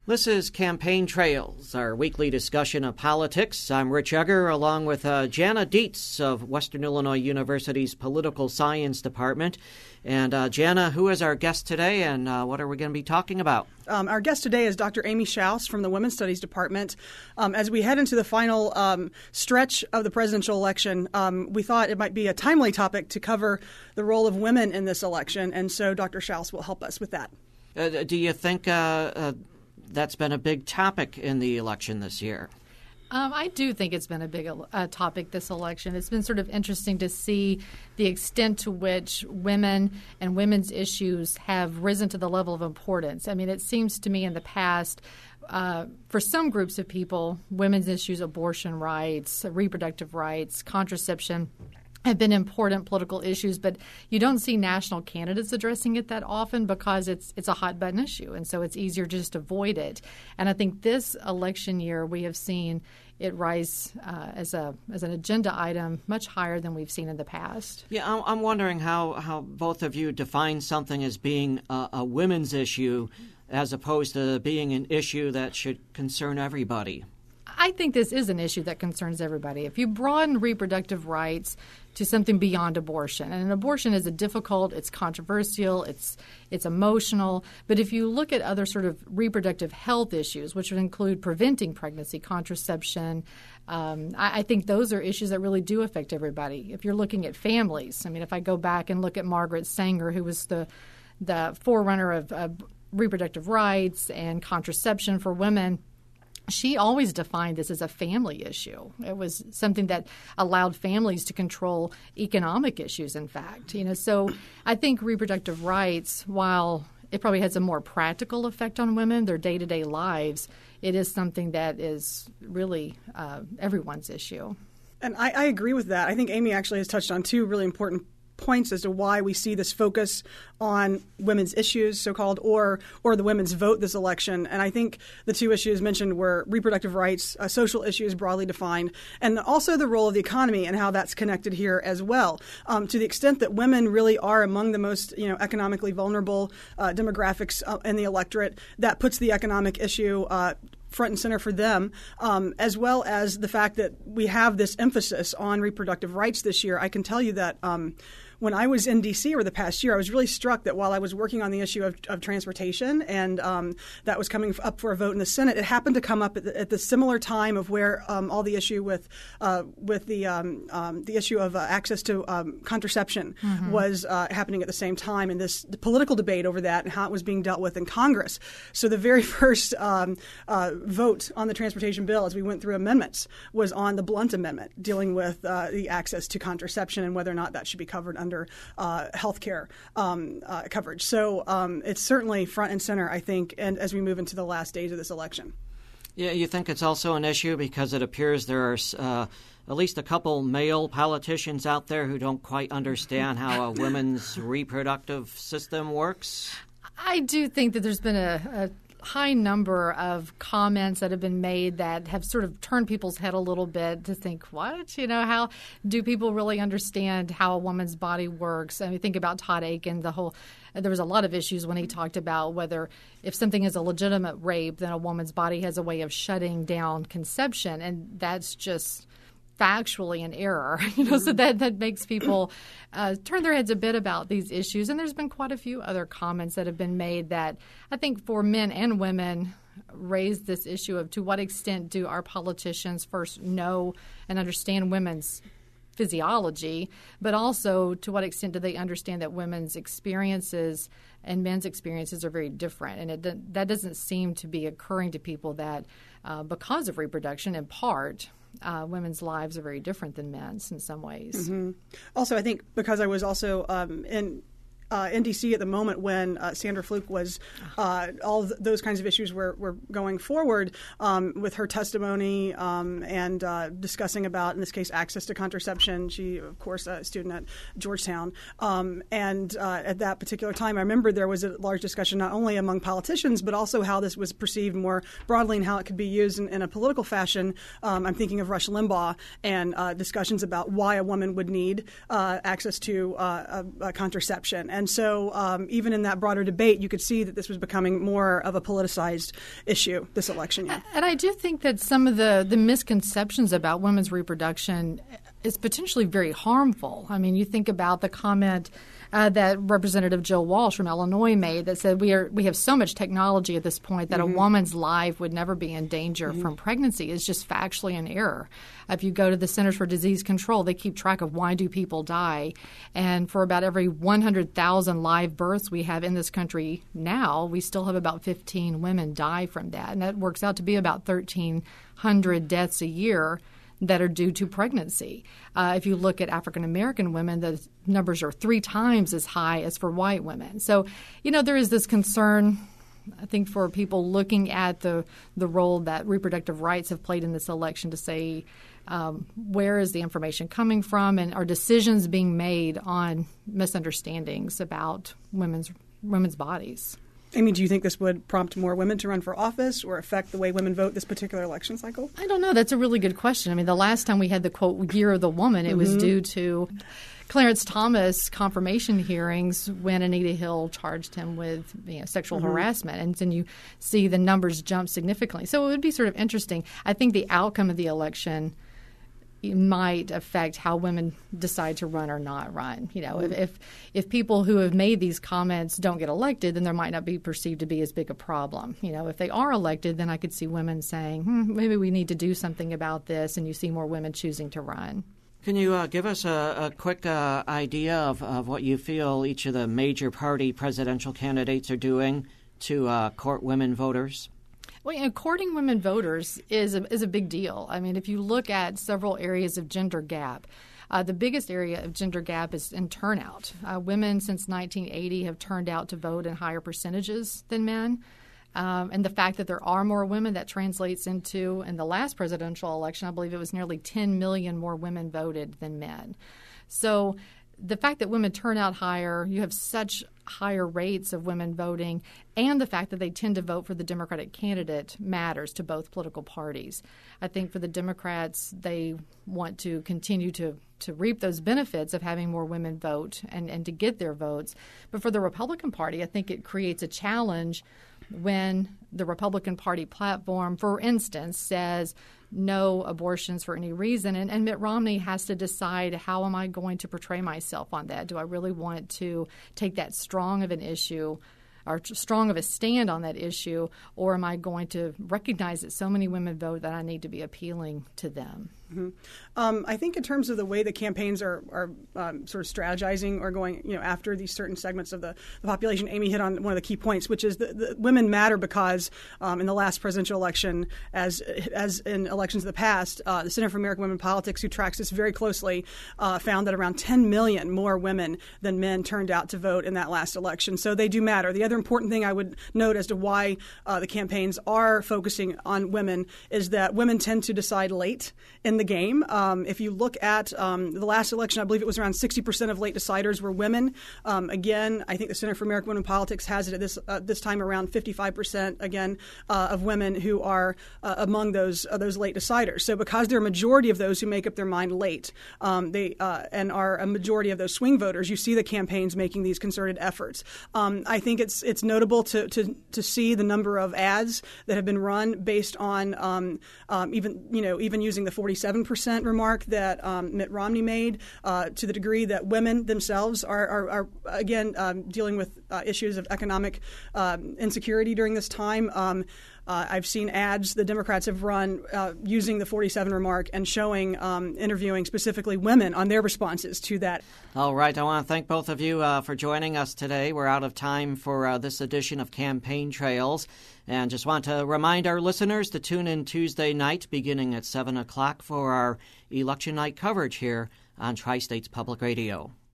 This is Campaign Trails, our weekly discussion of politics. I'm Rich Egger, along with Jana Dietz of Western Illinois University's Political Science Department. And Jana, who is our guest today, and what are we going to be talking about? Our guest today is Dr. Amy Schaus from the Women's Studies Department. As we head into the final stretch of the presidential election, we thought it might be a timely topic to cover the role of women in this election, and so Dr. Schaus will help us with that. Do you think that's been a big topic in the election this year? I do think it's been a big topic this election. It's been sort of interesting to see the extent to which women and women's issues have risen to the level of importance. I mean, it seems to me in the past, for some groups of people, women's issues, abortion rights, reproductive rights, contraception, have been important political issues, but you don't see national candidates addressing it that often because it's a hot button issue, and so it's easier to just avoid it. And I think this election year we have seen it rise as an agenda item much higher than we've seen in the past. Yeah, I'm wondering how both of you define something as being a women's issue as opposed to being an issue that should concern everybody. I think this is an issue that concerns everybody. If you broaden reproductive rights to something beyond abortion, and an abortion is it's controversial, it's emotional, but if you look at other sort of reproductive health issues, which would include preventing pregnancy, contraception, I think those are issues that really do affect everybody. If you're looking at families, I mean, if I go back and look at Margaret Sanger, who was the forerunner of reproductive rights and contraception for women, she always defined this as a family issue. It was something that allowed families to control economic issues, in fact. So I think reproductive rights, while it probably has a more practical effect on women, their day-to-day lives, it is something that is really everyone's issue. And I agree with that. I think Amy actually has touched on two really important points as to why we see this focus on women's issues, so-called, or the women's vote this election. And I think the two issues mentioned were reproductive rights, social issues broadly defined, and also the role of the economy and how that's connected here as well. To the extent that women really are among the most economically vulnerable demographics in the electorate, that puts the economic issue front and center for them, as well as the fact that we have this emphasis on reproductive rights this year. I can tell you that when I was in D.C. over the past year, I was really struck that while I was working on the issue of transportation and that was coming up for a vote in the Senate, it happened to come up at the similar time of where all the issue with the issue of access to contraception was happening at the same time, and the political debate over that and how it was being dealt with in Congress. So the very first vote on the transportation bill as we went through amendments was on the Blunt Amendment, dealing with the access to contraception and whether or not that should be covered under health care coverage. So it's certainly front and center, I think, and as we move into the last days of this election. Yeah, you think it's also an issue because it appears there are at least a couple male politicians out there who don't quite understand how a women's reproductive system works? I do think that there's been a high number of comments that have been made that have sort of turned people's head a little bit to think, what? How do people really understand how a woman's body works? I mean, think about Todd Akin, there was a lot of issues when he talked about whether if something is a legitimate rape, then a woman's body has a way of shutting down conception, and that's just factually an error, so that makes people turn their heads a bit about these issues. And there's been quite a few other comments that have been made that I think for men and women raise this issue of to what extent do our politicians first know and understand women's physiology, but also to what extent do they understand that women's experiences and men's experiences are very different. And that doesn't seem to be occurring to people that because of reproduction, in part, women's lives are very different than men's in some ways. Mm-hmm. Also, I think because I was also in D.C. at the moment when Sandra Fluke was all of those kinds of issues were going forward with her testimony and discussing about, in this case, access to contraception. She, of course, a student at Georgetown. And at that particular time, I remember there was a large discussion not only among politicians, but also how this was perceived more broadly and how it could be used in a political fashion. I'm thinking of Rush Limbaugh and discussions about why a woman would need access to contraception. And so even in that broader debate, you could see that this was becoming more of a politicized issue this election year. And I do think that some of the misconceptions about women's reproduction is potentially very harmful. I mean, you think about the comment that Representative Jill Walsh from Illinois made that said we have so much technology at this point that a woman's life would never be in danger from pregnancy is just factually an error. If you go to the Centers for Disease Control, they keep track of why do people die. And for about every 100,000 live births we have in this country now, we still have about 15 women die from that. And that works out to be about 1,300 deaths a year that are due to pregnancy. If you look at African American women, the numbers are 3 times as high as for white women. So, there is this concern, I think, for people looking at the role that reproductive rights have played in this election to say, where is the information coming from, and are decisions being made on misunderstandings about women's bodies? Amy, do you think this would prompt more women to run for office or affect the way women vote this particular election cycle? I don't know. That's a really good question. I mean, the last time we had the, quote, Year of the Woman, it was due to Clarence Thomas confirmation hearings when Anita Hill charged him with sexual harassment. And then you see the numbers jump significantly. So it would be sort of interesting. I think the outcome of the election might affect how women decide to run or not run. If people who have made these comments don't get elected, then there might not be perceived to be as big a problem. If they are elected, then I could see women saying, maybe we need to do something about this, and you see more women choosing to run. Can you give us a quick idea of what you feel each of the major party presidential candidates are doing to court women voters? Well, courting women voters is a big deal. I mean, if you look at several areas of gender gap, the biggest area of gender gap is in turnout. Women since 1980 have turned out to vote in higher percentages than men. And the fact that there are more women, that translates into, in the last presidential election, I believe it was nearly 10 million more women voted than men. So the fact that women turn out higher, you have such higher rates of women voting, and the fact that they tend to vote for the Democratic candidate matters to both political parties. I think for the Democrats, they want to continue to reap those benefits of having more women vote and to get their votes. But for the Republican Party, I think it creates a challenge when the Republican Party platform, for instance, says no abortions for any reason. And Mitt Romney has to decide, how am I going to portray myself on that? Do I really want to take that strong of an issue or strong of a stand on that issue, or am I going to recognize that so many women vote that I need to be appealing to them? I think in terms of the way the campaigns are sort of strategizing or going after these certain segments of the population, Amy hit on one of the key points, which is the women matter because in the last presidential election, as in elections of the past, the Center for American Women Politics, who tracks this very closely, found that around 10 million more women than men turned out to vote in that last election. So they do matter. The other important thing I would note as to why the campaigns are focusing on women is that women tend to decide late in the game. If you look at the last election, I believe it was around 60% of late deciders were women. Again, I think the Center for American Women Politics has it at this time around 55% again of women who are among those late deciders. So because there are a majority of those who make up their mind late, they and are a majority of those swing voters, you see the campaigns making these concerted efforts. I think it's notable to see the number of ads that have been run based on even using the 47% remark that Mitt Romney made, to the degree that women themselves are again dealing with issues of economic insecurity during this time. I've seen ads the Democrats have run using the 47 remark and showing, interviewing specifically women on their responses to that. All right. I want to thank both of you for joining us today. We're out of time for this edition of Campaign Trails. And just want to remind our listeners to tune in Tuesday night beginning at 7 o'clock for our election night coverage here on Tri-States Public Radio.